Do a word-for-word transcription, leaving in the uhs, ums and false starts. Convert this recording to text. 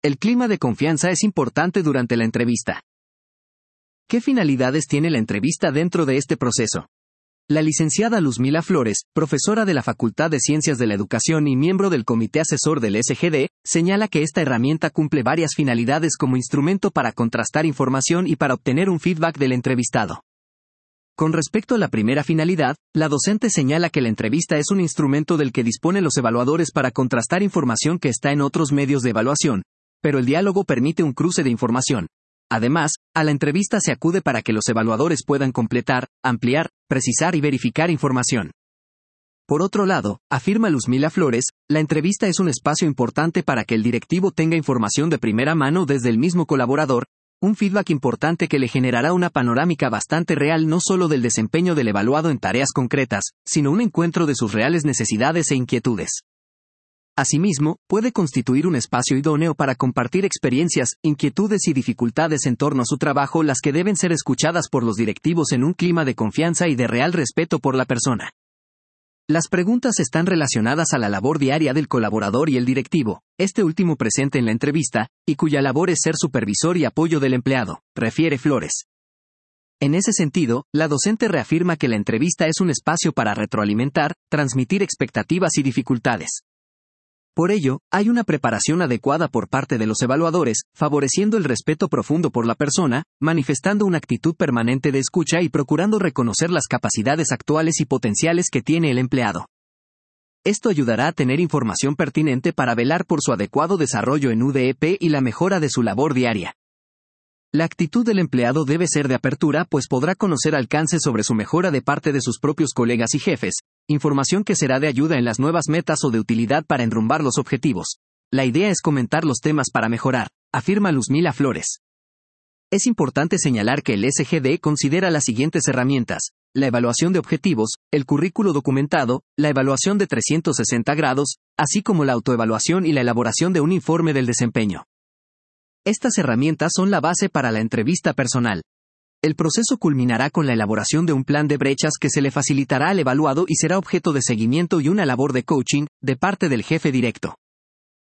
El clima de confianza es importante durante la entrevista. ¿Qué finalidades tiene la entrevista dentro de este proceso? La licenciada Luzmila Flores, profesora de la Facultad de Ciencias de la Educación y miembro del Comité Asesor del S G D, señala que esta herramienta cumple varias finalidades como instrumento para contrastar información y para obtener un feedback del entrevistado. Con respecto a la primera finalidad, la docente señala que la entrevista es un instrumento del que disponen los evaluadores para contrastar información que está en otros medios de evaluación, pero el diálogo permite un cruce de información. Además, a la entrevista se acude para que los evaluadores puedan completar, ampliar, precisar y verificar información. Por otro lado, afirma Luzmila Flores, la entrevista es un espacio importante para que el directivo tenga información de primera mano desde el mismo colaborador, un feedback importante que le generará una panorámica bastante real no solo del desempeño del evaluado en tareas concretas, sino un encuentro de sus reales necesidades e inquietudes. Asimismo, puede constituir un espacio idóneo para compartir experiencias, inquietudes y dificultades en torno a su trabajo, las que deben ser escuchadas por los directivos en un clima de confianza y de real respeto por la persona. Las preguntas están relacionadas a la labor diaria del colaborador y el directivo, este último presente en la entrevista, y cuya labor es ser supervisor y apoyo del empleado, refiere Flores. En ese sentido, la docente reafirma que la entrevista es un espacio para retroalimentar, transmitir expectativas y dificultades. Por ello, hay una preparación adecuada por parte de los evaluadores, favoreciendo el respeto profundo por la persona, manifestando una actitud permanente de escucha y procurando reconocer las capacidades actuales y potenciales que tiene el empleado. Esto ayudará a tener información pertinente para velar por su adecuado desarrollo en U D E P y la mejora de su labor diaria. La actitud del empleado debe ser de apertura, pues podrá conocer alcances sobre su mejora de parte de sus propios colegas y jefes, información que será de ayuda en las nuevas metas o de utilidad para enrumbar los objetivos. La idea es comentar los temas para mejorar, afirma Luzmila Flores. Es importante señalar que el S G D considera las siguientes herramientas: la evaluación de objetivos, el currículo documentado, la evaluación de trescientos sesenta grados, así como la autoevaluación y la elaboración de un informe del desempeño. Estas herramientas son la base para la entrevista personal. El proceso culminará con la elaboración de un plan de brechas que se le facilitará al evaluado y será objeto de seguimiento y una labor de coaching, de parte del jefe directo.